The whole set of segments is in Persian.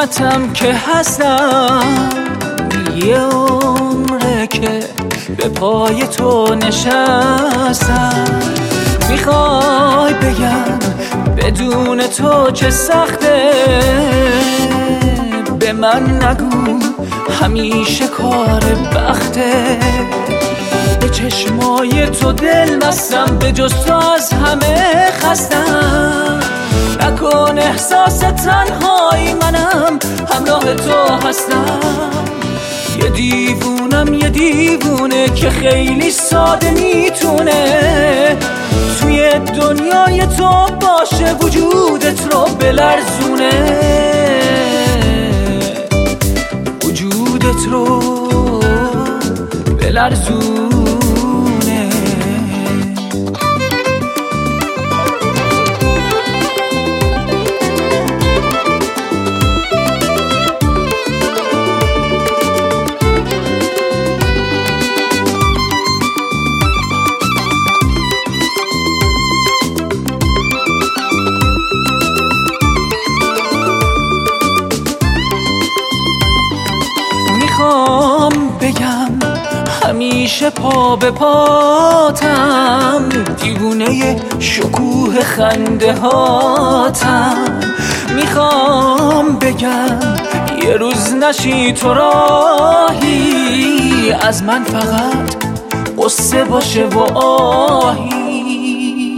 خدمتم که هستم، یه عمره که به پای تو نشستم. میخوای بگم بدون تو چه سخته، به من نگو همیشه کار بخته. به چشمای تو دل مستم، به جز تو از همه خستم. نکن احساس تنهایی، منم همراه تو هستم. یه دیوونم، یه دیوونه که خیلی ساده میتونه توی دنیای تو باشه، وجودت رو بلرزونه، وجودت رو بلرزونه. میخوام بگم همیشه پا به پاتم، دیوونه شکوه خنده هاتم. میخوام بگم یه روز نشی تو راهی، از من فقط قصه باشه و آهی.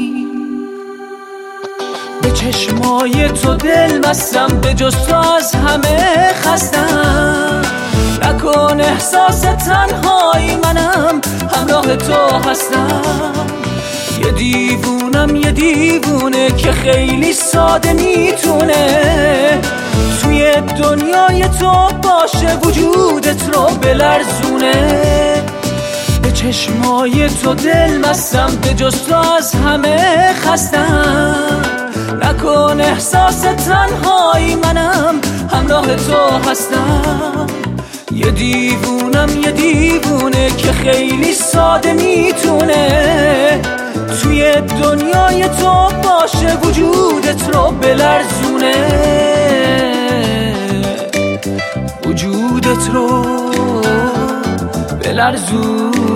به چشمای تو دل مستم، به جز تو از همه خستم. نکن احساس تنهایی، منم همراه تو هستم. یه دیوونم، یه دیوونه که خیلی ساده میتونه توی دنیای تو باشه، وجودت رو بلرزونه. به چشمای تو دل مستم، به جز تو از همه خستم. نکن احساس تنهایی، منم همراه تو هستم. یه دیوونم، یه دیوونه که خیلی ساده میتونه توی دنیای تو باشه، وجودت رو بلرزونه، وجودت رو بلرزونه.